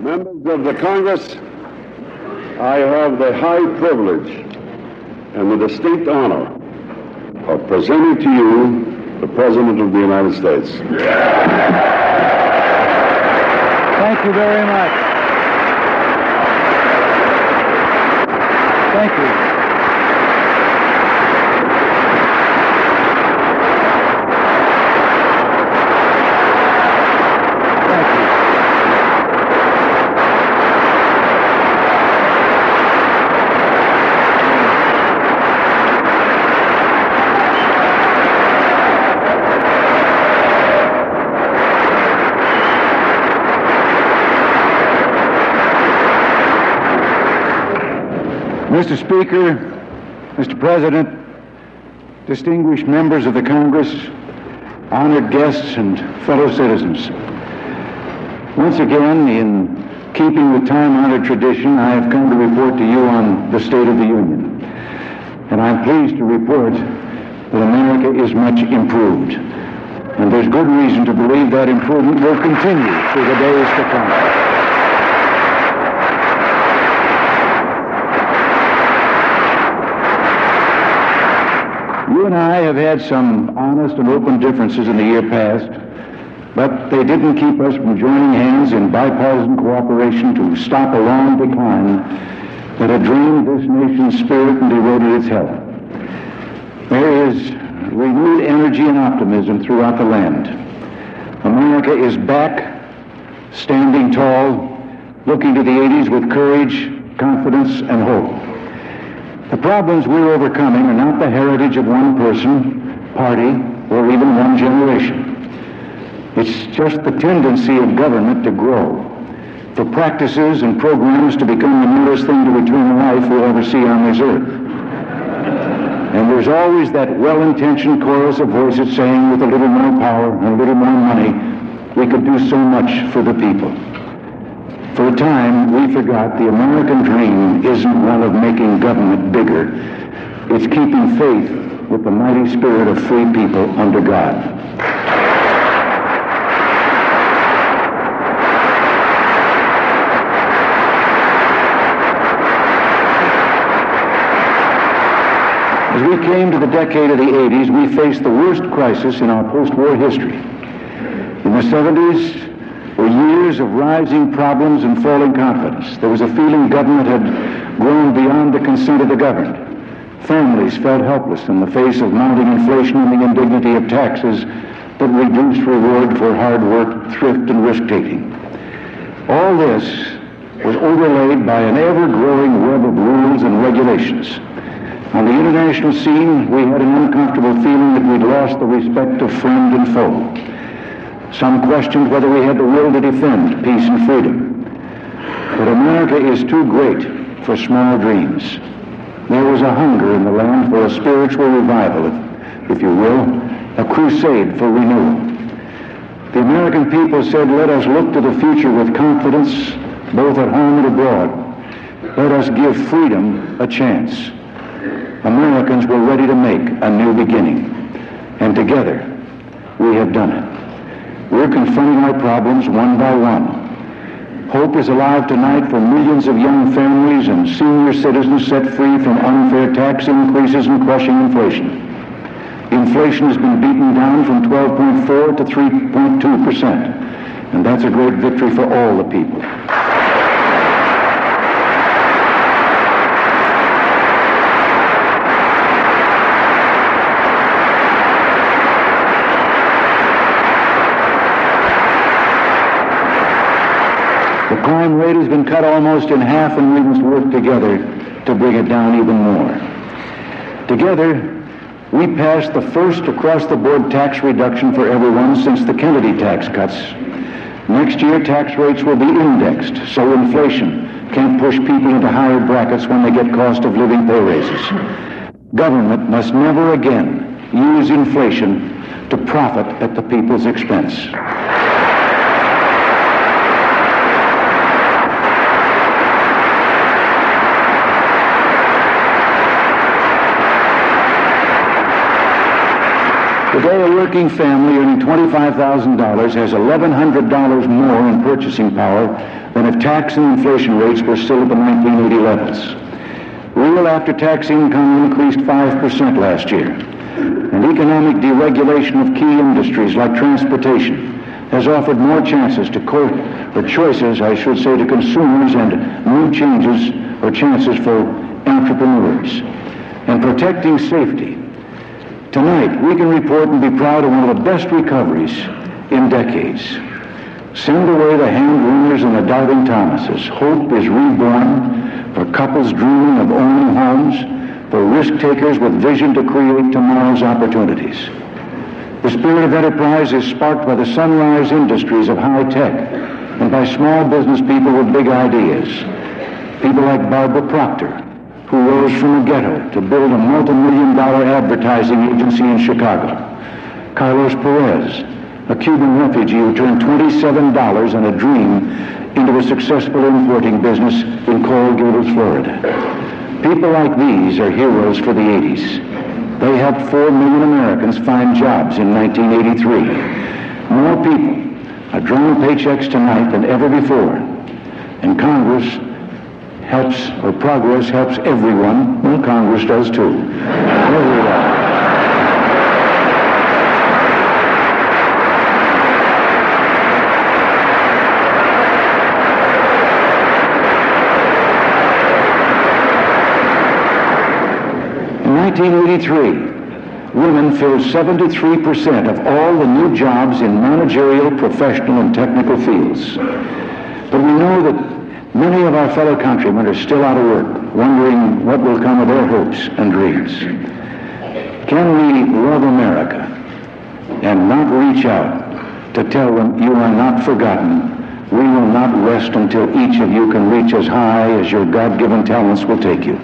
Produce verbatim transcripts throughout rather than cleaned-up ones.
Members of the Congress, I have the high privilege and the distinct honor of presenting to you the President of the United States. Thank you very much. Thank you. Mister Speaker, Mister President, distinguished members of the Congress, honored guests, and fellow citizens. Once again, in keeping with time-honored tradition, I have come to report to you on the State of the Union. And I'm pleased to report that America is much improved. And there's good reason to believe that improvement will continue through the days to come. You and I have had some honest and open differences in the year past, but they didn't keep us from joining hands in bipartisan cooperation to stop a long decline that had drained this nation's spirit and eroded its health. There is renewed energy and optimism throughout the land. America is back, standing tall, looking to the eighties with courage, confidence, and hope. The problems we're overcoming are not the heritage of one person, party, or even one generation. It's just the tendency of government to grow, for practices and programs to become the nearest thing to eternal life we'll ever see on this earth. And there's always that well-intentioned chorus of voices saying, with a little more power and a little more money, we could do so much for the people. For a time, we forgot the American dream isn't one of making government bigger. It's keeping faith with the mighty spirit of free people under God. As we came to the decade of the eighties, we faced the worst crisis in our post-war history. In the seventies, were years of rising problems and falling confidence. There was a feeling government had grown beyond the consent of the governed. Families felt helpless in the face of mounting inflation and the indignity of taxes that reduced reward for hard work, thrift, and risk-taking. All this was overlaid by an ever-growing web of rules and regulations. On the international scene, we had an uncomfortable feeling that we'd lost the respect of friend and foe. Some questioned whether we had the will to defend peace and freedom. But America is too great for small dreams. There was a hunger in the land for a spiritual revival, if you will, a crusade for renewal. The American people said, let us look to the future with confidence, both at home and abroad. Let us give freedom a chance. Americans were ready to make a new beginning. And together, we have done it. We're confronting our problems one by one. Hope is alive tonight for millions of young families and senior citizens set free from unfair tax increases and crushing inflation. Inflation has been beaten down from twelve point four to three point two percent, and that's a great victory for all the people. The crime rate has been cut almost in half, and we must work together to bring it down even more. Together, we passed the first across-the-board tax reduction for everyone since the Kennedy tax cuts. Next year, tax rates will be indexed, so inflation can't push people into higher brackets when they get cost of living pay raises. Government must never again use inflation to profit at the people's expense. Today, Today, a working family earning twenty-five thousand dollars has eleven hundred dollars more in purchasing power than if tax and inflation rates were still at the nineteen eighty levels. Real after-tax income increased five percent last year, and economic deregulation of key industries like transportation has offered more chances to co- or choices, I should say, to consumers and new changes or chances for entrepreneurs. And protecting safety. Tonight, we can report and be proud of one of the best recoveries in decades. Send away the hand-wringers and the doubting Thomases. Hope is reborn for couples dreaming of owning homes, for risk-takers with vision to create tomorrow's opportunities. The spirit of enterprise is sparked by the sunrise industries of high tech and by small business people with big ideas. People like Barbara Proctor, who rose from a ghetto to build a multi-million dollar advertising agency in Chicago. Carlos Perez, a Cuban refugee who turned twenty-seven dollars and a dream into a successful importing business in Coral Gables, Florida. People like these are heroes for the eighties. They helped four million Americans find jobs in nineteen eighty-three. More people are drawing paychecks tonight than ever before. And Congress helps, or progress helps everyone. Well, Congress does too. Everyone. In nineteen eighty-three, women filled seventy-three percent of all the new jobs in managerial, professional, and technical fields. But we know that many of our fellow countrymen are still out of work, wondering what will come of their hopes and dreams. Can we love America and not reach out to tell them you are not forgotten? We will not rest until each of you can reach as high as your God-given talents will take you.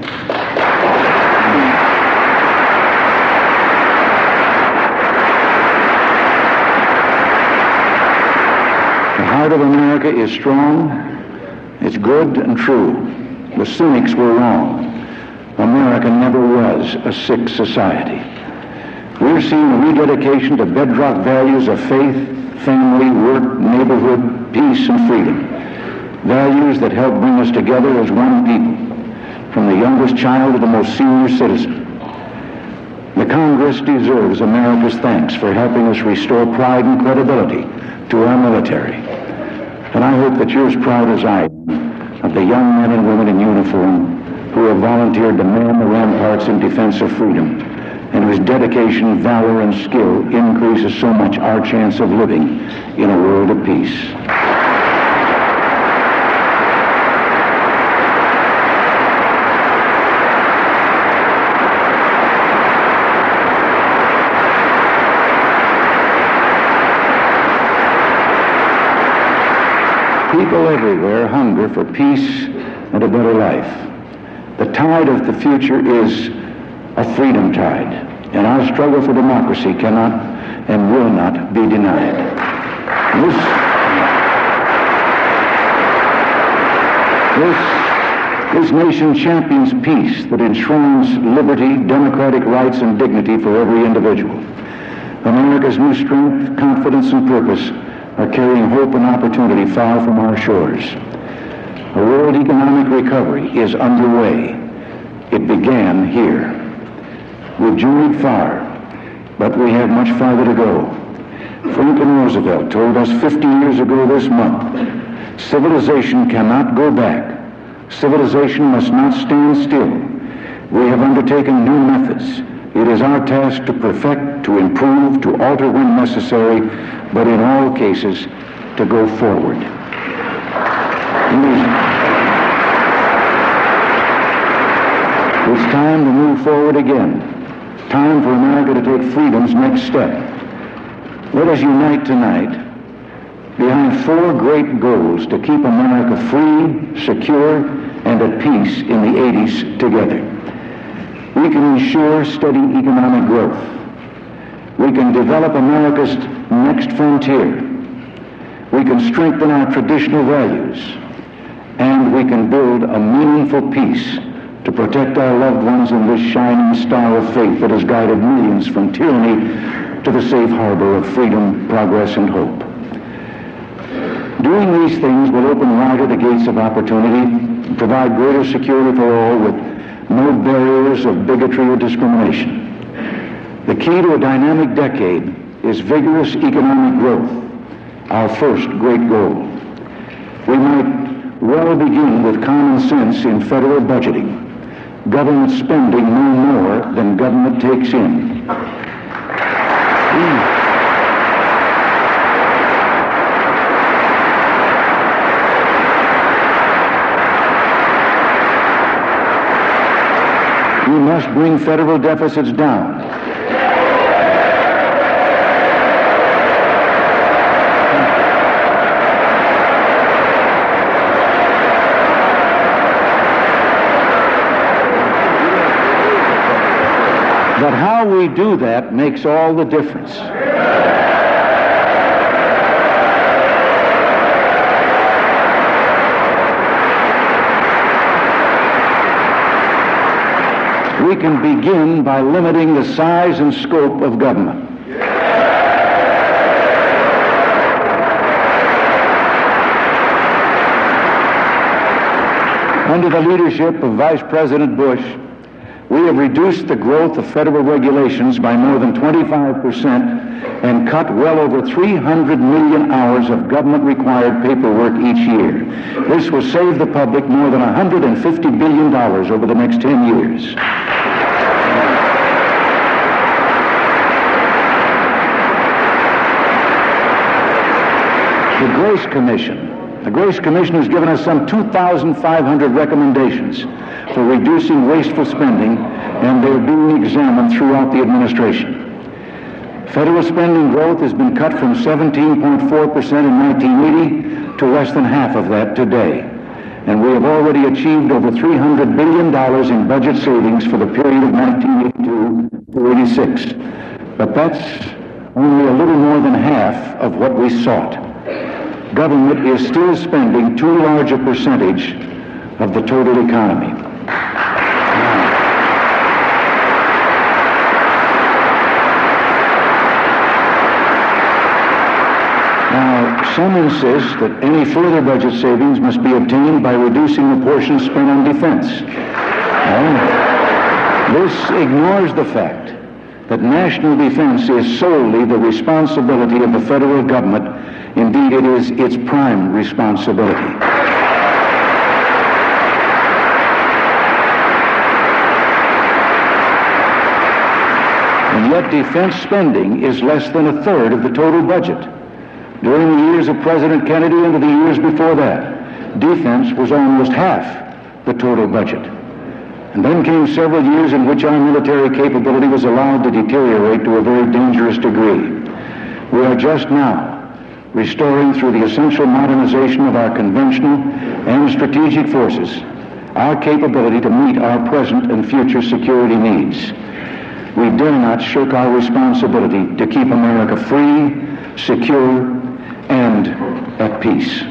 The heart of America is strong. It's good and true. The cynics were wrong. America never was a sick society. We're seeing a rededication to bedrock values of faith, family, work, neighborhood, peace, and freedom. Values that help bring us together as one people, from the youngest child to the most senior citizen. The Congress deserves America's thanks for helping us restore pride and credibility to our military. And I hope that you're as proud as I am of the young men and women in uniform who have volunteered to man the ramparts in defense of freedom, and whose dedication, valor, and skill increases so much our chance of living in a world of peace. People everywhere hunger for peace and a better life. The tide of the future is a freedom tide, and our struggle for democracy cannot and will not be denied. This, this, this nation champions peace that enshrines liberty, democratic rights, and dignity for every individual. America's new strength, confidence, and purpose are carrying hope and opportunity far from our shores. A world economic recovery is underway. It began here. We've journeyed far, but we have much farther to go. Franklin Roosevelt told us fifty years ago this month, civilization cannot go back. Civilization must not stand still. We have undertaken new methods. It is our task to perfect, to improve, to alter when necessary, but in all cases, to go forward. It's time to move forward again. Time for America to take freedom's next step. Let us unite tonight behind four great goals to keep America free, secure, and at peace in the eighties together. We can ensure steady economic growth. We can develop America's next frontier. We can strengthen our traditional values. And we can build a meaningful peace to protect our loved ones in this shining star of faith that has guided millions from tyranny to the safe harbor of freedom, progress, and hope. Doing these things will open wider the gates of opportunity, provide greater security for all with no barriers of bigotry or discrimination. The key to a dynamic decade is vigorous economic growth, our first great goal. We might well begin with common sense in federal budgeting. Government spending no more than government takes in. Mm. We must bring federal deficits down. But how we do that makes all the difference. We can begin by limiting the size and scope of government. Under the leadership of Vice President Bush, we have reduced the growth of federal regulations by more than twenty-five percent and cut well over three hundred million hours of government-required paperwork each year. This will save the public more than one hundred fifty billion dollars over the next ten years. The Grace Commission. The Grace Commission has given us some two thousand five hundred recommendations for reducing wasteful spending, and they're being examined throughout the administration. Federal spending growth has been cut from seventeen point four percent in nineteen eighty to less than half of that today. And we have already achieved over three hundred billion dollars in budget savings for the period of nineteen eighty-two to eighty-six. But that's only a little more than half of what we sought. Government is still spending too large a percentage of the total economy. Now, some insist that any further budget savings must be obtained by reducing the portion spent on defense. Well, this ignores the fact that national defense is solely the responsibility of the federal government. Indeed, it is its prime responsibility. And yet defense spending is less than a third of the total budget. During the years of President Kennedy and the years before that, defense was almost half the total budget. And then came several years in which our military capability was allowed to deteriorate to a very dangerous degree. We are just now restoring, through the essential modernization of our conventional and strategic forces, our capability to meet our present and future security needs. We dare not shirk our responsibility to keep America free, secure, and at peace.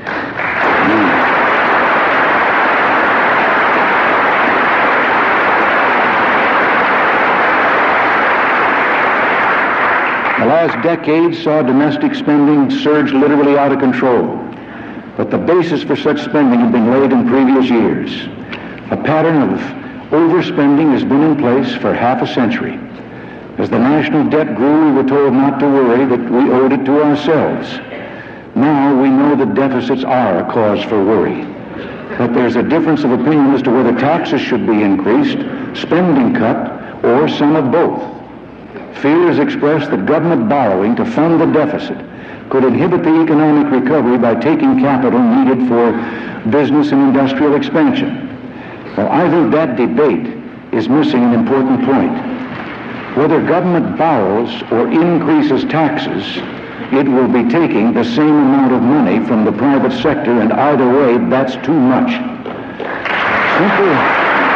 The last decade saw domestic spending surge literally out of control, but the basis for such spending had been laid in previous years. A pattern of overspending has been in place for half a century. As the national debt grew, we were told not to worry, that we owed it to ourselves. Now we know that deficits are a cause for worry. But there's a difference of opinion as to whether taxes should be increased, spending cut, or some of both. Fear is expressed that government borrowing to fund the deficit could inhibit the economic recovery by taking capital needed for business and industrial expansion. Well, I think that debate is missing an important point. Whether government borrows or increases taxes, it will be taking the same amount of money from the private sector, and either way, that's too much. Simple.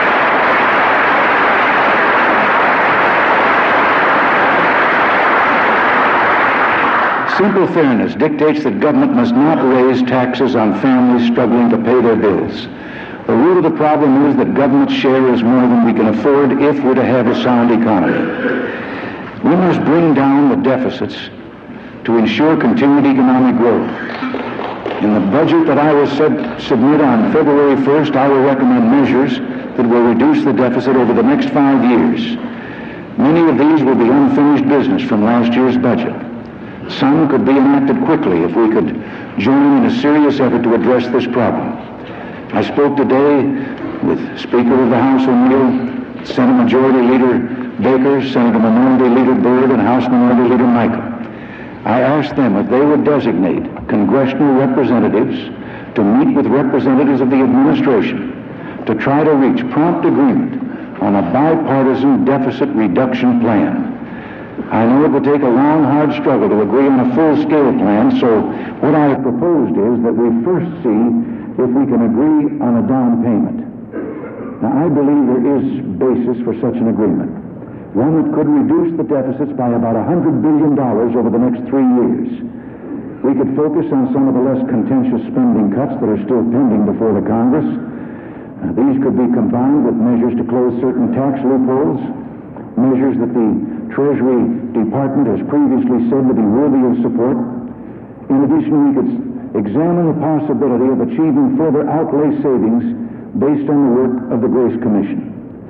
Simple fairness dictates that government must not raise taxes on families struggling to pay their bills. The root of the problem is that government's share is more than we can afford if we're to have a sound economy. We must bring down the deficits to ensure continued economic growth. In the budget that I will sub- submit on February first, I will recommend measures that will reduce the deficit over the next five years. Many of these will be unfinished business from last year's budget. Some could be enacted quickly if we could join in a serious effort to address this problem. I spoke today with Speaker of the House O'Neill, Senate Majority Leader Baker, Senator Minority Leader Byrd, and House Minority Leader Michael. I asked them if they would designate congressional representatives to meet with representatives of the administration to try to reach prompt agreement on a bipartisan deficit reduction plan. I know it will take a long, hard struggle to agree on a full-scale plan, so what I have proposed is that we first see if we can agree on a down payment. Now, I believe there is basis for such an agreement, one that could reduce the deficits by about one hundred billion dollars over the next three years. We could focus on some of the less contentious spending cuts that are still pending before the Congress. Uh, these could be combined with measures to close certain tax loopholes, measures that the Treasury Department has previously said would be worthy of support. In addition, we could examine the possibility of achieving further outlay savings based on the work of the Grace Commission.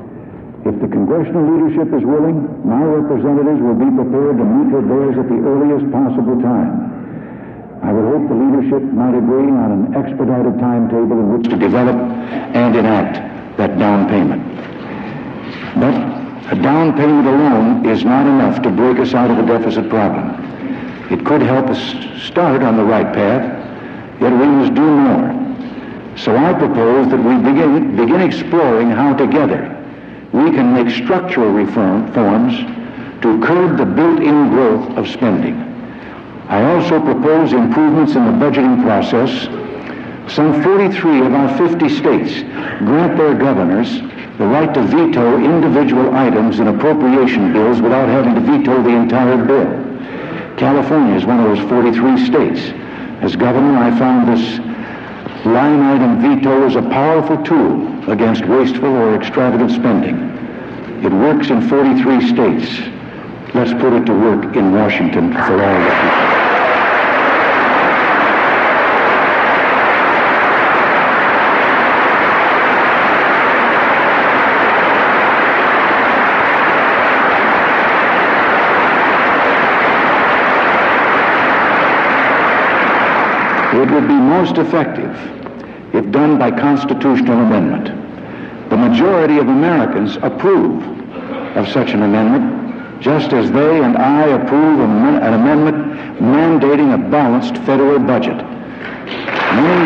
If the congressional leadership is willing, my representatives will be prepared to meet with theirs at the earliest possible time. I would hope the leadership might agree on an expedited timetable in which to develop and enact that down payment. But a down payment alone is not enough to break us out of the deficit problem. It could help us start on the right path, yet we must do more. So I propose that we begin, begin exploring how together we can make structural reform, reforms to curb the built-in growth of spending. I also propose improvements in the budgeting process. Some forty-three of our fifty states grant their governors the right to veto individual items in appropriation bills without having to veto the entire bill. California is one of those forty-three states. As governor, I found this line item veto is a powerful tool against wasteful or extravagant spending. It works in forty-three states. Let's put it to work in Washington for all the people. It would be most effective if done by constitutional amendment. The majority of Americans approve of such an amendment, just as they and I approve an amendment mandating a balanced federal budget. Many,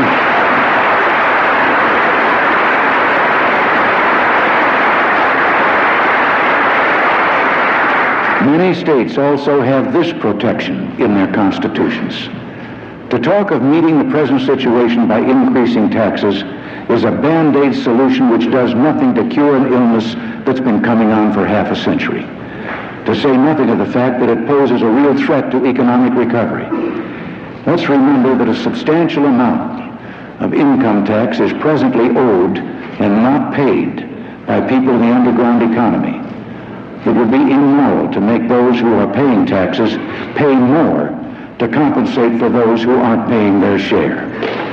many states also have this protection in their constitutions. To talk of meeting the present situation by increasing taxes is a band-aid solution which does nothing to cure an illness that's been coming on for half a century, to say nothing of the fact that it poses a real threat to economic recovery. Let's remember that a substantial amount of income tax is presently owed and not paid by people in the underground economy. It would be immoral to make those who are paying taxes pay more to compensate for those who aren't paying their share.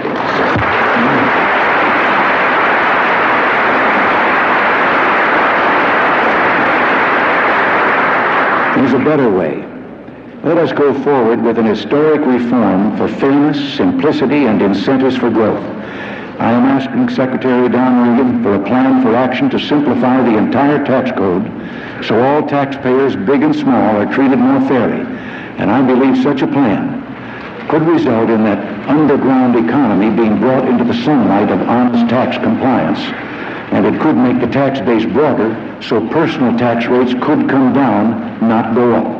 There's a better way. Let us go forward with an historic reform for fairness, simplicity, and incentives for growth. I am asking Secretary Don Regan for a plan for action to simplify the entire tax code so all taxpayers, big and small, are treated more fairly. And I believe such a plan could result in that underground economy being brought into the sunlight of honest tax compliance. And it could make the tax base broader so personal tax rates could come down, not go up.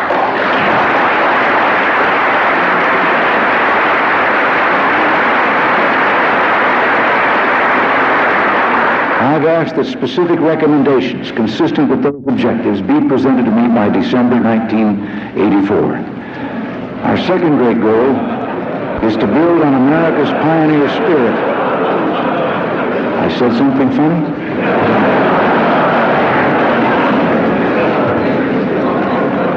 I've asked that specific recommendations consistent with those objectives be presented to me by December nineteen eighty-four. Our second great goal is to build on America's pioneer spirit. I said something funny?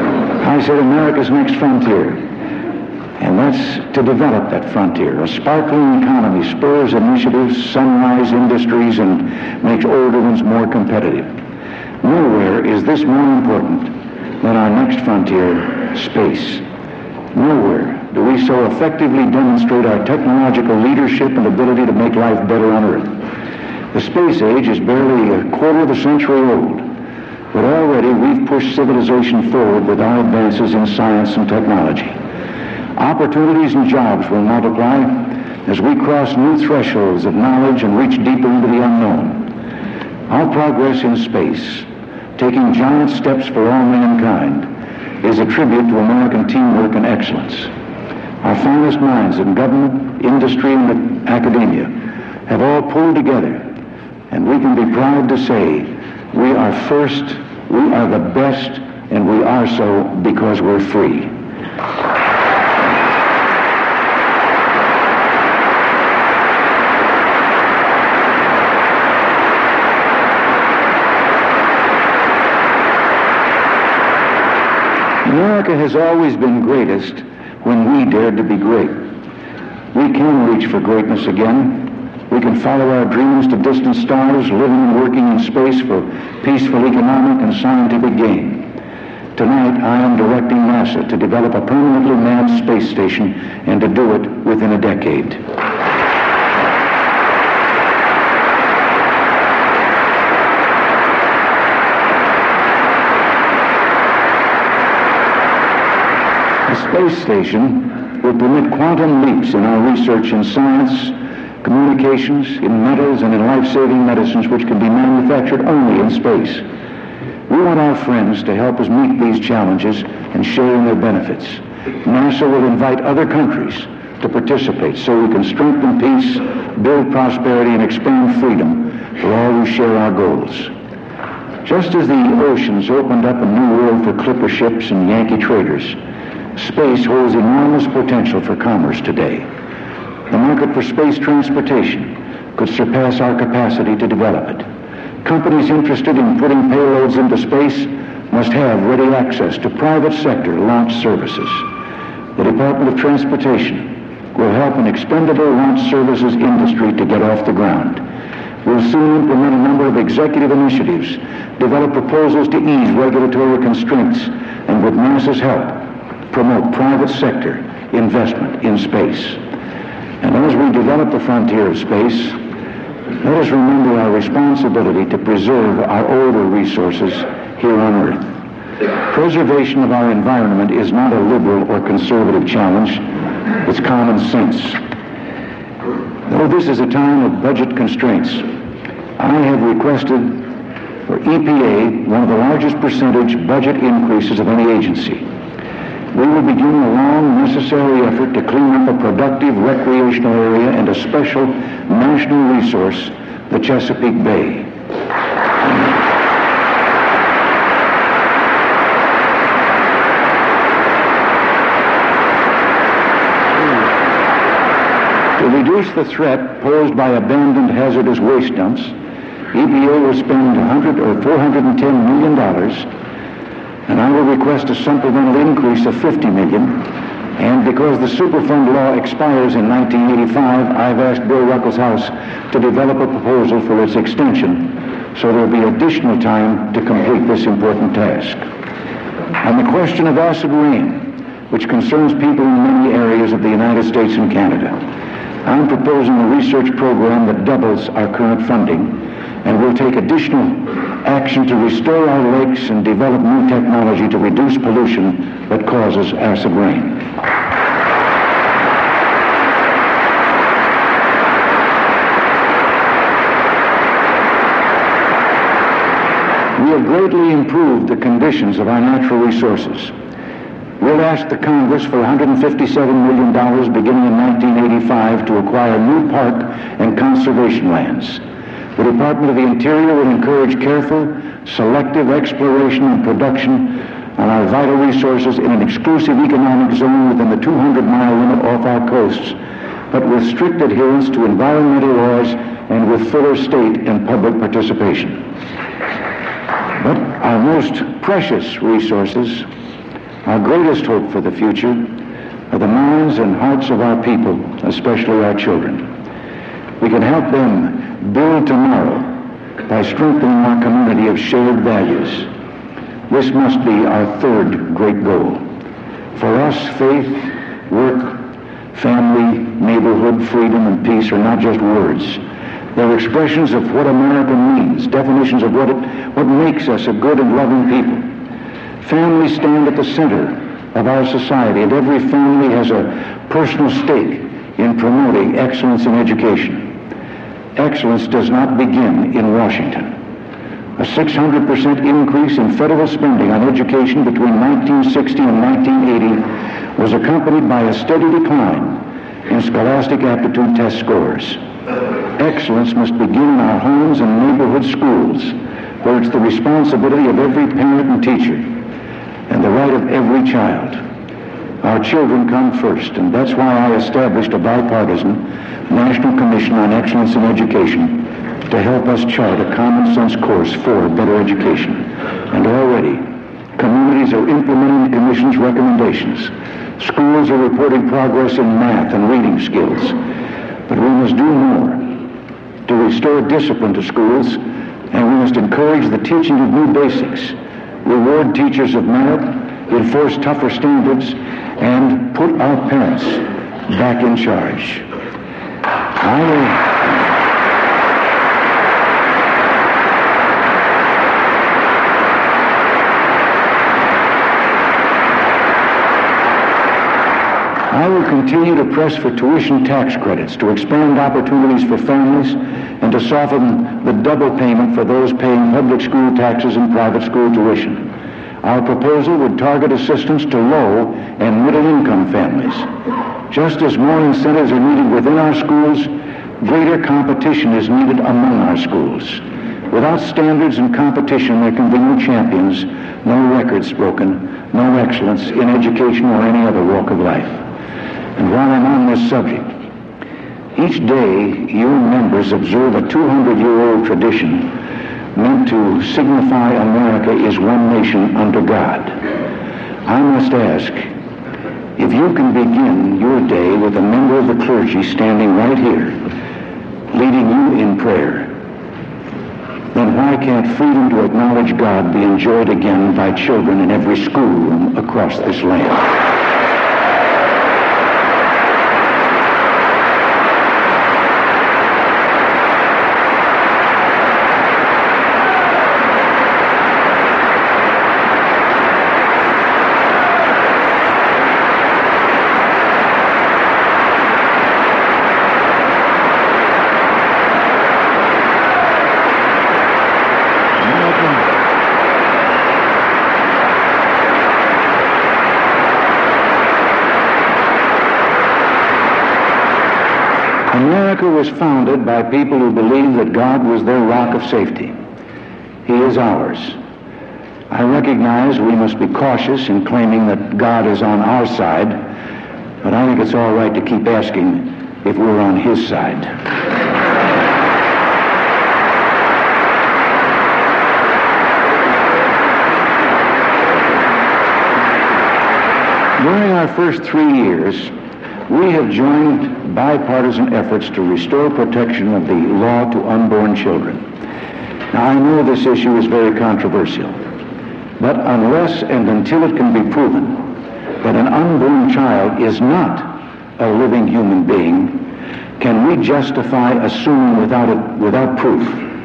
I said America's next frontier. And that's to develop that frontier. A sparkling economy spurs initiatives, sunrise industries, and makes older ones more competitive. Nowhere is this more important than our next frontier, space. Nowhere do we so effectively demonstrate our technological leadership and ability to make life better on Earth. The space age is barely a quarter of a century old, but already we've pushed civilization forward with our advances in science and technology. Opportunities and jobs will multiply as we cross new thresholds of knowledge and reach deeper into the unknown. Our progress in space, taking giant steps for all mankind, is a tribute to American teamwork and excellence. Our finest minds in government, industry, and academia have all pulled together, and we can be proud to say we are first, we are the best, and we are so because we're free. America has always been greatest when we dared to be great. We can reach for greatness again. We can follow our dreams to distant stars, living and working in space for peaceful economic and scientific gain. Tonight, I am directing NASA to develop a permanently manned space station and to do it within a decade. The space station will permit quantum leaps in our research in science, communications, in metals, and in life-saving medicines which can be manufactured only in space. We want our friends to help us meet these challenges and share in their benefits. NASA will invite other countries to participate so we can strengthen peace, build prosperity, and expand freedom for all who share our goals. Just as the oceans opened up a new world for clipper ships and Yankee traders, space holds enormous potential for commerce today. The market for space transportation could surpass our capacity to develop it. Companies interested in putting payloads into space must have ready access to private sector launch services. The Department of Transportation will help an expendable launch services industry to get off the ground. We'll soon implement a number of executive initiatives, develop proposals to ease regulatory constraints, and with NASA's help, promote private sector investment in space. And as we develop the frontier of space, let us remember our responsibility to preserve our older resources here on Earth. Preservation of our environment is not a liberal or conservative challenge, it's common sense. Though this is a time of budget constraints, I have requested for E P A one of the largest percentage budget increases of any agency. We will begin a long, necessary effort to clean up a productive recreational area and a special national resource, the Chesapeake Bay. To reduce the threat posed by abandoned hazardous waste dumps, E P A will spend one hundred or four hundred ten million dollars, and I will request a supplemental increase of fifty million dollars. And because the Superfund law expires in nineteen eighty-five, I've asked Bill Ruckelshaus to develop a proposal for its extension, so there will be additional time to complete this important task. On the question of acid rain, which concerns people in many areas of the United States and Canada, I'm proposing a research program that doubles our current funding and will take additional action to restore our lakes and develop new technology to reduce pollution that causes acid rain. We have greatly improved the conditions of our natural resources. We'll ask the Congress for one hundred fifty-seven million dollars beginning in nineteen eighty-five to acquire new park and conservation lands. The Department of the Interior will encourage careful, selective exploration and production on our vital resources in an exclusive economic zone within the two hundred mile limit off our coasts, but with strict adherence to environmental laws and with fuller state and public participation. But our most precious resources Our greatest hope for the future are the minds and hearts of our people, especially our children. We can help them build tomorrow by strengthening our community of shared values. This must be our third great goal. For us, faith, work, family, neighborhood, freedom, and peace are not just words. They're expressions of what America means, definitions of what it, what makes us a good and loving people. Families stand at the center of our society, and every family has a personal stake in promoting excellence in education. Excellence does not begin in Washington. A six hundred percent increase in federal spending on education between nineteen sixty and nineteen eighty was accompanied by a steady decline in scholastic aptitude test scores. Excellence must begin in our homes and neighborhood schools, where it's the responsibility of every parent and teacher and the right of every child. Our children come first, and that's why I established a bipartisan National Commission on Excellence in Education to help us chart a common-sense course for better education. And already, communities are implementing the Commission's recommendations. Schools are reporting progress in math and reading skills. But we must do more to restore discipline to schools, and we must encourage the teaching of new basics, reward teachers of merit, enforce tougher standards, and put our parents back in charge. I will... I will continue to press for tuition tax credits, to expand opportunities for families, and to soften the double payment for those paying public school taxes and private school tuition. Our proposal would target assistance to low and middle-income families. Just as more incentives are needed within our schools, greater competition is needed among our schools. Without standards and competition, there can be no champions, no records broken, no excellence in education or any other walk of life. And while I'm on this subject, each day your members observe a two hundred year old tradition meant to signify America is one nation under God. I must ask, if you can begin your day with a member of the clergy standing right here, leading you in prayer, then why can't freedom to acknowledge God be enjoyed again by children in every schoolroom across this land? America was founded by people who believed that God was their rock of safety. He is ours. I recognize we must be cautious in claiming that God is on our side, but I think it's all right to keep asking if we're on His side. During our first three years, we have joined bipartisan efforts to restore protection of the law to unborn children. Now, I know this issue is very controversial, but unless and until it can be proven that an unborn child is not a living human being, can we justify assuming without it, without proof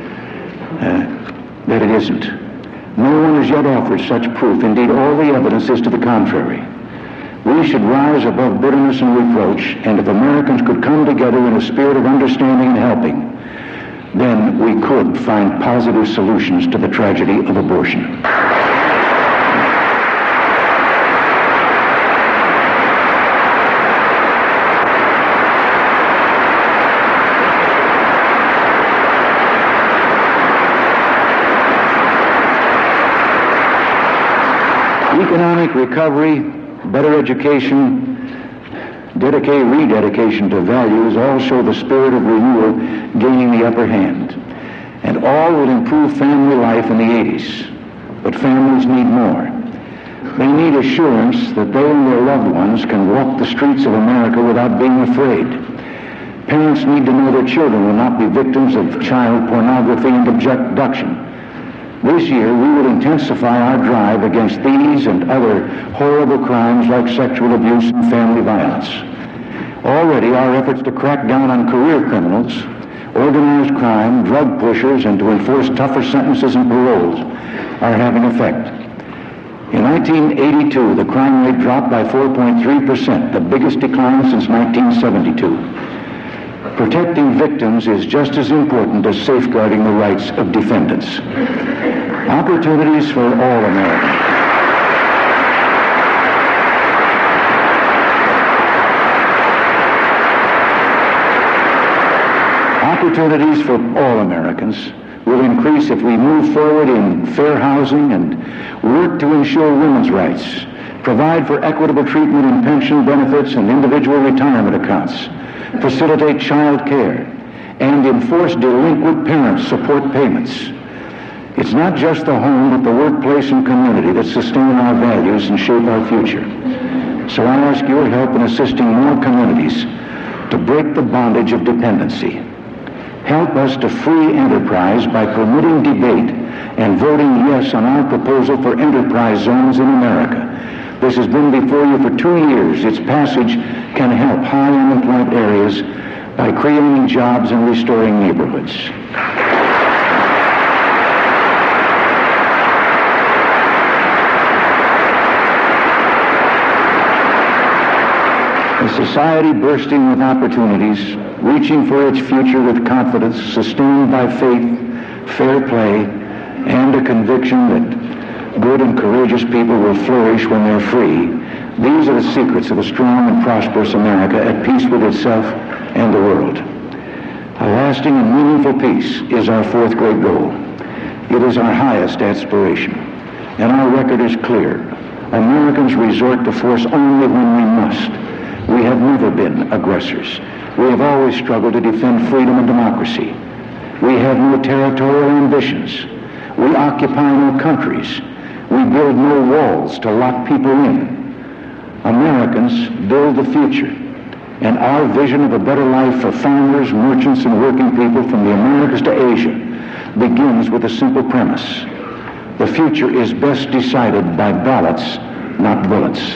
uh, that it isn't? No one has yet offered such proof. Indeed, all the evidence is to the contrary. We should rise above bitterness and reproach, and if Americans could come together in a spirit of understanding and helping, then we could find positive solutions to the tragedy of abortion. Economic recovery, better education, dedicate, rededication to values, all show the spirit of renewal gaining the upper hand. And all will improve family life in the eighties. But families need more. They need assurance that they and their loved ones can walk the streets of America without being afraid. Parents need to know their children will not be victims of child pornography and abduction. This year, we will intensify our drive against these and other horrible crimes like sexual abuse and family violence. Already, our efforts to crack down on career criminals, organized crime, drug pushers, and to enforce tougher sentences and paroles are having effect. In nineteen eighty-two, the crime rate dropped by four point three percent, the biggest decline since nineteen seventy-two. Protecting victims is just as important as safeguarding the rights of defendants. Opportunities for all Americans. Opportunities for all Americans will increase if we move forward in fair housing and work to ensure women's rights, provide for equitable treatment in pension benefits and individual retirement accounts, facilitate child care, and enforce delinquent parent support payments. It's not just the home, but the workplace and community that sustain our values and shape our future. So I ask your help in assisting more communities to break the bondage of dependency. Help us to free enterprise by permitting debate and voting yes on our proposal for enterprise zones in America. This has been before you for two years. Its passage can help high unemployment areas by creating jobs and restoring neighborhoods. A society bursting with opportunities, reaching for its future with confidence, sustained by faith, fair play, and a conviction that good and courageous people will flourish when they're free. These are the secrets of a strong and prosperous America at peace with itself and the world. A lasting and meaningful peace is our fourth great goal. It is our highest aspiration, and our record is clear. Americans resort to force only when we must. We have never been aggressors. We have always struggled to defend freedom and democracy. We have no territorial ambitions. We occupy no countries. We build no walls to lock people in. Americans build the future, and our vision of a better life for farmers, merchants, and working people from the Americas to Asia begins with a simple premise. The future is best decided by ballots, not bullets.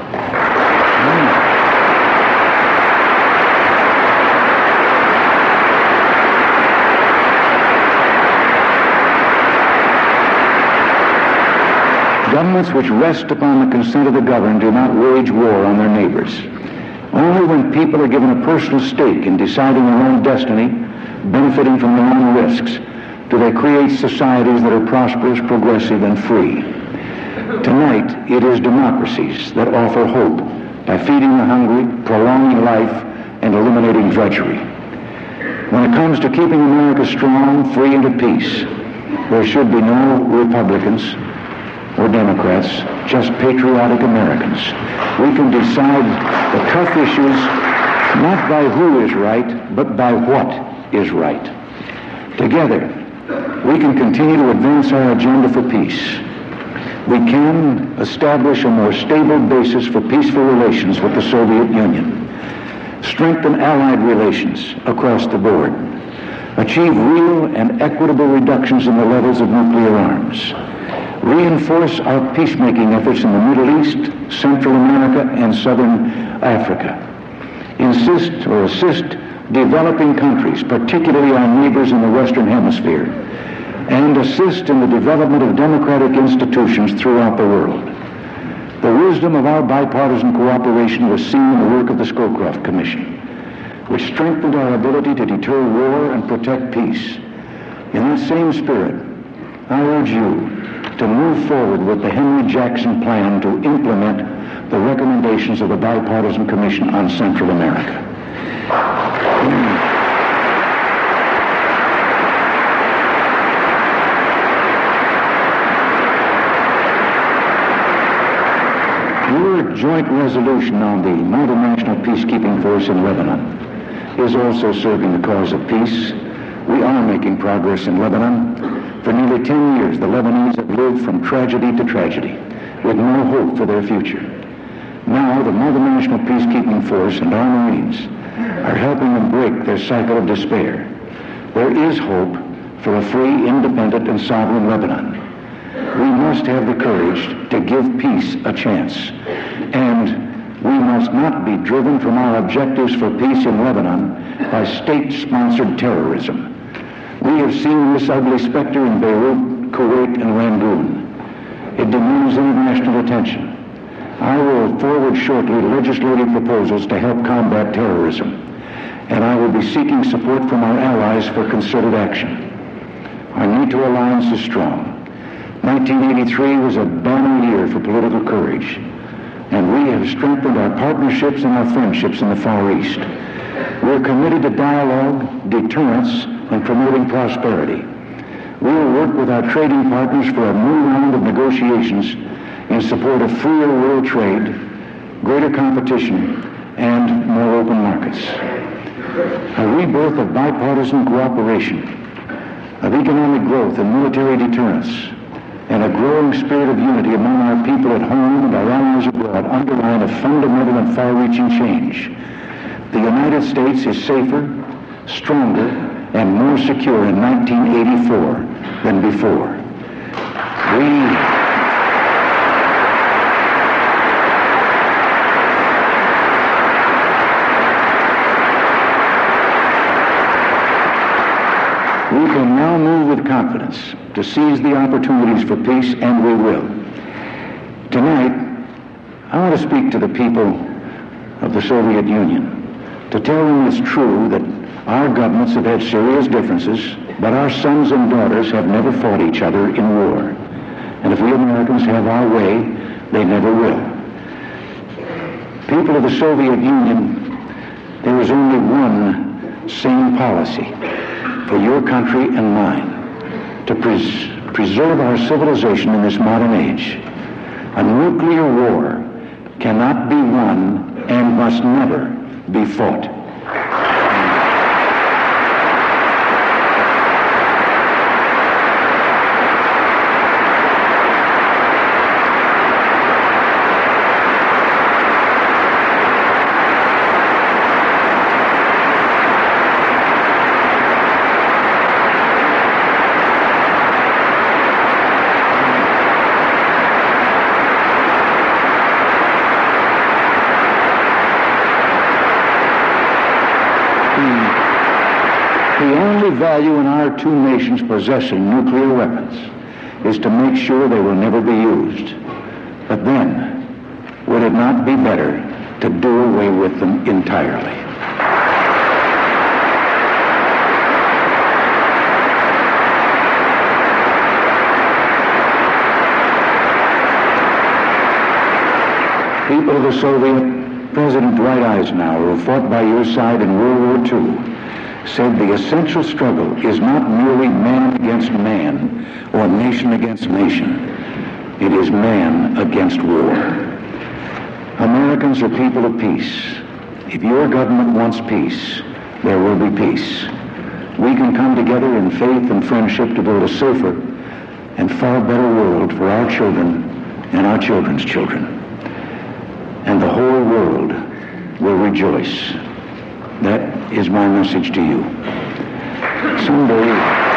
Governments which rest upon the consent of the governed do not wage war on their neighbors. Only when people are given a personal stake in deciding their own destiny, benefiting from their own risks, do they create societies that are prosperous, progressive, and free. Tonight, it is democracies that offer hope by feeding the hungry, prolonging life, and eliminating drudgery. When it comes to keeping America strong, free, and at peace, there should be no Republicans or Democrats, just patriotic Americans. We can decide the tough issues not by who is right, but by what is right. Together, we can continue to advance our agenda for peace. We can establish a more stable basis for peaceful relations with the Soviet Union, strengthen allied relations across the board, achieve real and equitable reductions in the levels of nuclear arms, reinforce our peacemaking efforts in the Middle East, Central America, and Southern Africa. Insist or assist developing countries, particularly our neighbors in the Western Hemisphere, and assist in the development of democratic institutions throughout the world. The wisdom of our bipartisan cooperation was seen in the work of the Scowcroft Commission, which strengthened our ability to deter war and protect peace. In that same spirit, I urge you to move forward with the Henry Jackson Plan to implement the recommendations of the Bipartisan Commission on Central America. Your joint resolution on the multinational peacekeeping force in Lebanon is also serving the cause of peace. We are making progress in Lebanon. For nearly ten years, the Lebanese have lived from tragedy to tragedy. with no hope for their future. Now, the multinational peacekeeping force and our Marines are helping them break their cycle of despair. There is hope for a free, independent, and sovereign Lebanon. We must have the courage to give peace a chance. And we must not be driven from our objectives for peace in Lebanon by state-sponsored terrorism. We have seen this ugly specter in Beirut, Kuwait, and Rangoon. It demands international attention. I will forward shortly legislative proposals to help combat terrorism, and I will be seeking support from our allies for concerted action. Our NATO alliance is strong. nineteen eighty-three was a banner year for political courage, and we have strengthened our partnerships and our friendships in the Far East. We're committed to dialogue, deterrence, and promoting prosperity. We will work with our trading partners for a new round of negotiations in support of freer world trade, greater competition, and more open markets. A rebirth of bipartisan cooperation, of economic growth and military deterrence, and a growing spirit of unity among our people at home and our allies abroad underline a fundamental and far-reaching change. The United States is safer, stronger, and more secure in nineteen eighty-four than before. We... We can now move with confidence to seize the opportunities for peace, and we will. Tonight, I want to speak to the people of the Soviet Union, to tell them it's true that our governments have had serious differences, but our sons and daughters have never fought each other in war. And if we Americans have our way, they never will. People of the Soviet Union, there is only one sane policy for your country and mine, to pres- preserve our civilization in this modern age. A nuclear war cannot be won and must never be fought. Value in our two nations possessing nuclear weapons is to make sure they will never be used. But then, would it not be better to do away with them entirely? People of the Soviet, President Dwight Eisenhower, who fought by your side in World War Two, said the essential struggle is not merely man against man or nation against nation. It is man against war. Americans are people of peace. If your government wants peace, there will be peace. We can come together in faith and friendship to build a safer and far better world for our children and our children's children. And the whole world will rejoice. That is my message to you. Someday,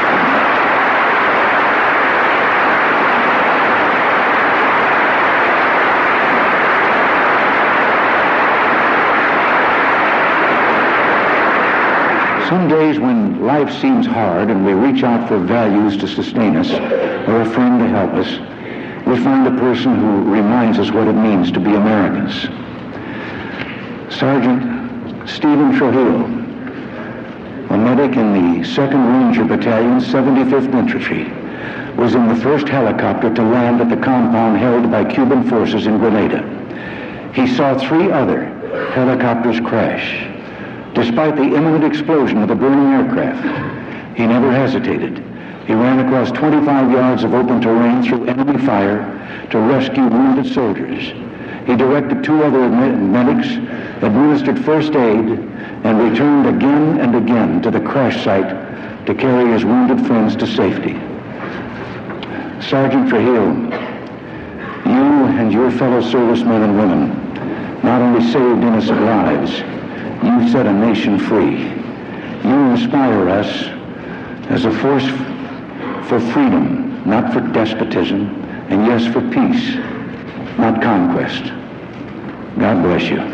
some days when life seems hard and we reach out for values to sustain us or a friend to help us, we find a person who reminds us what it means to be Americans. Sergeant Stephen Trujillo, a medic in the second Ranger Battalion, seventy-fifth Infantry, was in the first helicopter to land at the compound held by Cuban forces in Grenada. He saw three other helicopters crash. Despite the imminent explosion of the burning aircraft, he never hesitated. He ran across twenty-five yards of open terrain through enemy fire to rescue wounded soldiers. He directed two other medics, administered first aid, and returned again and again to the crash site to carry his wounded friends to safety. Sergeant Trujillo You and your fellow servicemen and women not only saved innocent lives, you set a nation free. You inspire us as a force for freedom, not for despotism, and yes, for peace, not conquest. God bless you.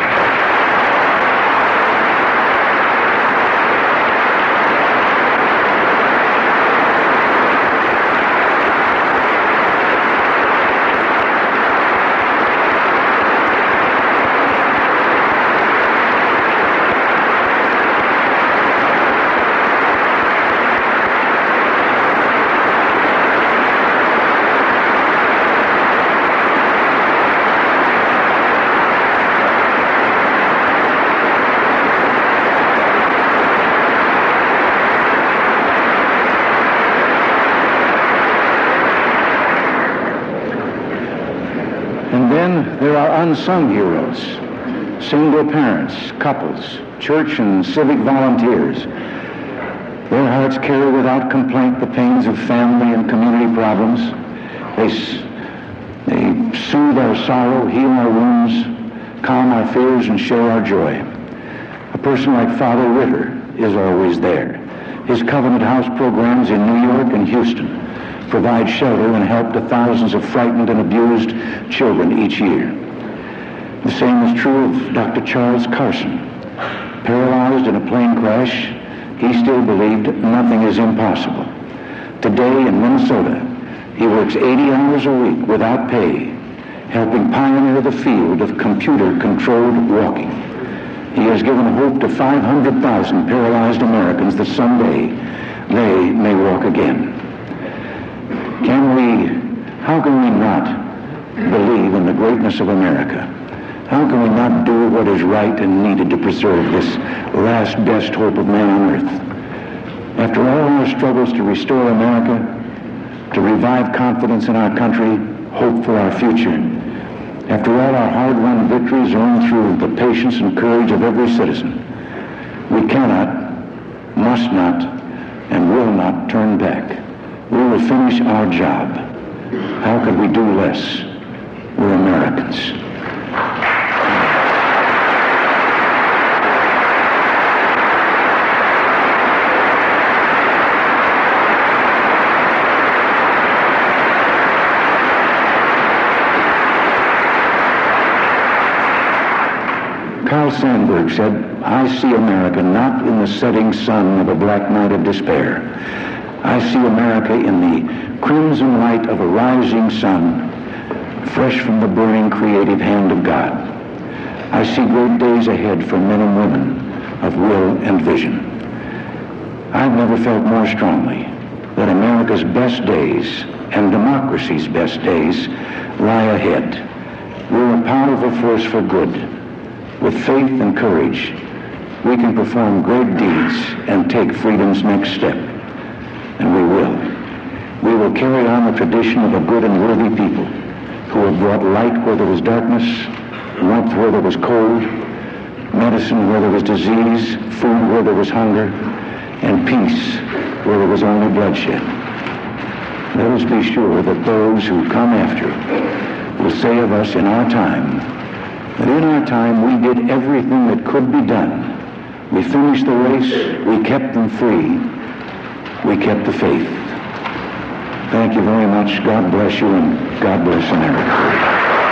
There are unsung heroes, single parents, couples, church and civic volunteers. Their hearts carry without complaint the pains of family and community problems. They, they soothe our sorrow, heal our wounds, calm our fears, and share our joy. A person like Father Ritter is always there. His Covenant House programs in New York and Houston provide shelter and help to thousands of frightened and abused children each year. The same is true of Doctor Charles Carson. Paralyzed in a plane crash, he still believed nothing is impossible. Today in Minnesota, he works eighty hours a week without pay, helping pioneer the field of computer-controlled walking. He has given hope to five hundred thousand paralyzed Americans that someday they may walk again. Can we, how can we not believe in the greatness of America? How can we not do what is right and needed to preserve this last best hope of man on earth? After all our struggles to restore America, to revive confidence in our country, hope for our future, after all our hard-won victories earned through the patience and courage of every citizen, we cannot, must not, and will not turn back. We will finish our job. How could we do less? We're Americans. Carl Sandburg said, "I see America not in the setting sun of a black night of despair. I see America in the crimson light of a rising sun, fresh from the burning creative hand of God. I see great days ahead for men and women of will and vision. I've never felt more strongly that America's best days and democracy's best days lie ahead. We're a powerful force for good. With faith and courage, we can perform great deeds and take freedom's next step. And we will. We will carry on the tradition of a good and worthy people who have brought light where there was darkness, warmth where there was cold, medicine where there was disease, food where there was hunger, and peace where there was only bloodshed. Let us be sure that those who come after will say of us in our time that in our time we did everything that could be done. We finished the race, we kept them free, we kept the faith. Thank you very much. God bless you, and God bless America.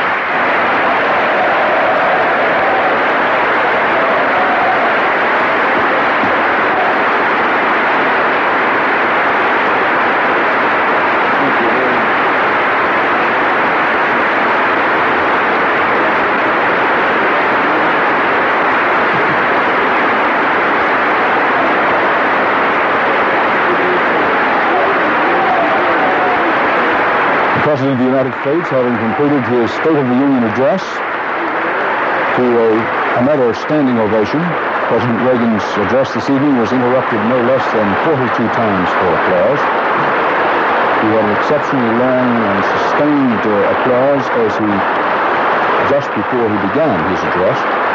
The President of the United States, having concluded his State of the Union address to a, another standing ovation, President Reagan's address this evening was interrupted no less than forty-two times for applause. He had an exceptionally long and sustained uh, applause as he, just before he began his address,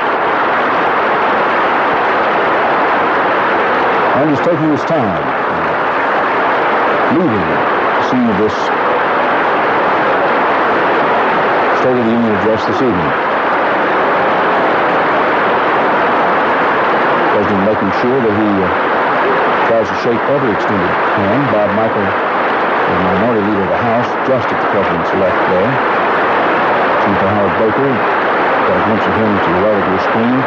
and is taking his time, leaving the scene of this State of the Union address this evening. The President making sure that he uh, tries to shake every extended hand. Bob Michael, the minority leader of the House, just at the President's left there. Senator Howard Baker, got a glimpse of him to the right of your screen.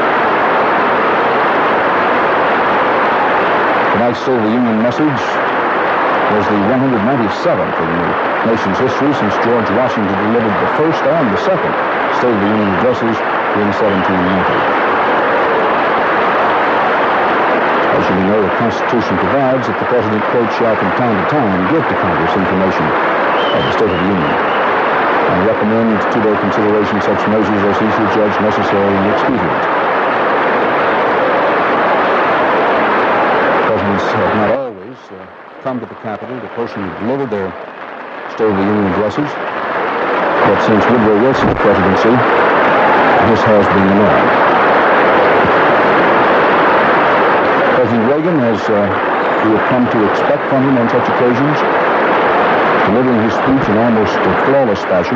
Tonight's State of the Union message was the one hundred ninety-seventh in the nation's history since George Washington delivered the first and the second State of the Union addresses in seventeen ninety. As you know, the Constitution provides that the President, quote, shall from time to time give to Congress information of the State of the Union and recommend to their consideration such measures as he should judge necessary and expedient. Presidents have not always uh, come to the Capitol to personally deliver their State of the Union addresses, but since Woodrow Wilson's presidency, this has been the norm. President Reagan, as uh, we have come to expect from him on such occasions, delivering his speech in almost a flawless fashion.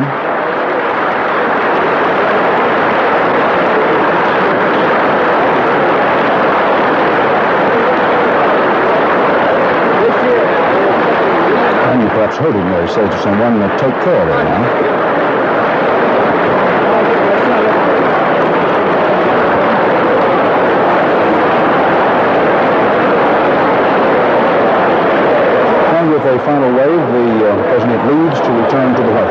And you perhaps heard him there say to someone, uh, take care there now. With a final wave, the uh, President leaves to return to the White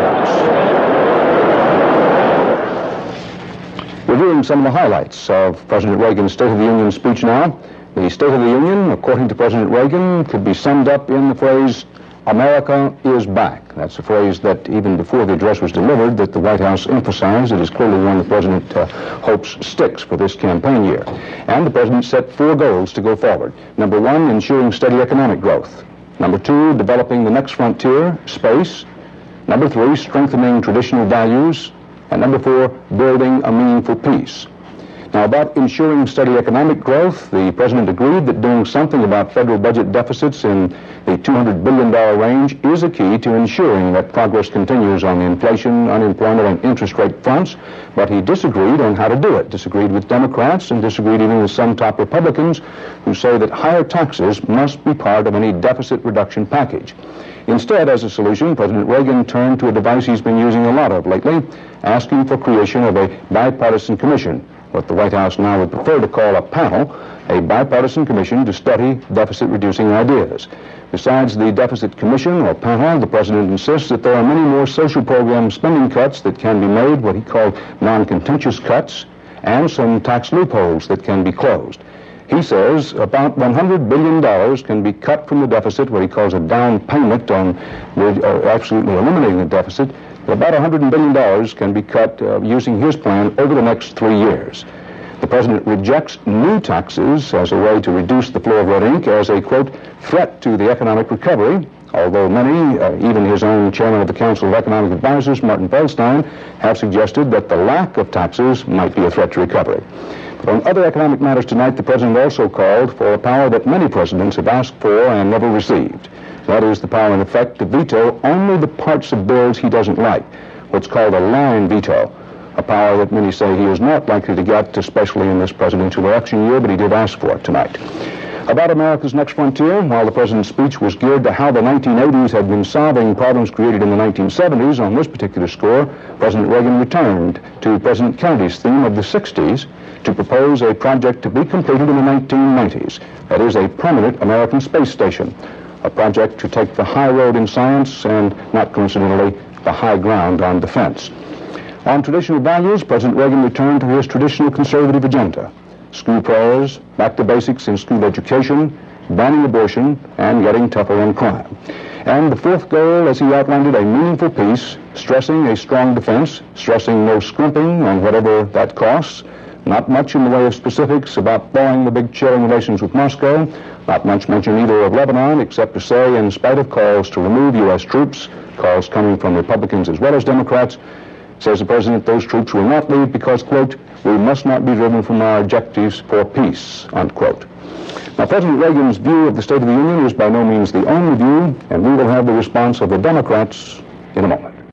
House. Reviewing some of the highlights of President Reagan's State of the Union speech now. The State of the Union, according to President Reagan, could be summed up in the phrase, America is back. That's a phrase that even before the address was delivered, that the White House emphasized. It is clearly one the President uh, hopes sticks for this campaign year. And the President set four goals to go forward. Number one, ensuring steady economic growth. Number two, developing the next frontier, space. Number three, strengthening traditional values. And number four, building a meaningful peace. Now, about ensuring steady economic growth, the President agreed that doing something about federal budget deficits in the two hundred billion dollars range is a key to ensuring that progress continues on the inflation, unemployment, and interest rate fronts, but he disagreed on how to do it, disagreed with Democrats and disagreed even with some top Republicans who say that higher taxes must be part of any deficit reduction package. Instead, as a solution, President Reagan turned to a device he's been using a lot of lately, asking for creation of a bipartisan commission, what the White House now would prefer to call a panel, a bipartisan commission to study deficit-reducing ideas. Besides the deficit commission or panel, the President insists that there are many more social program spending cuts that can be made, what he called non-contentious cuts, and some tax loopholes that can be closed. He says about one hundred billion dollars can be cut from the deficit, what he calls a down payment on uh, absolutely eliminating the deficit. About one hundred billion dollars can be cut uh, using his plan over the next three years. The President rejects new taxes as a way to reduce the flow of red ink as a, quote, threat to the economic recovery, although many, uh, even his own chairman of the Council of Economic Advisors, Martin Feldstein, have suggested that the lack of taxes might be a threat to recovery. But on other economic matters tonight, the President also called for a power that many presidents have asked for and never received. That is the power, in effect, to veto only the parts of bills he doesn't like, what's called a line veto, a power that many say he is not likely to get, especially in this presidential election year, but he did ask for it tonight. About America's next frontier, while the President's speech was geared to how the nineteen eighties had been solving problems created in the nineteen seventies, on this particular score, President Reagan returned to President Kennedy's theme of the sixties to propose a project to be completed in the nineteen nineties. That is, a permanent American space station, a project to take the high road in science and, not coincidentally, the high ground on defense. On traditional values, President Reagan returned to his traditional conservative agenda: school prayers, back to basics in school education, banning abortion, and getting tougher on crime. And the fourth goal, as he outlined it, a meaningful peace, stressing a strong defense, stressing no scrimping on whatever that costs, not much in the way of specifics about thawing the big chill in relations with Moscow, not much mention either of Lebanon, except to say, in spite of calls to remove U S troops, calls coming from Republicans as well as Democrats, says the President, those troops will not leave because, quote, we must not be driven from our objectives for peace, unquote. Now, President Reagan's view of the State of the Union is by no means the only view, and we will have the response of the Democrats in a moment.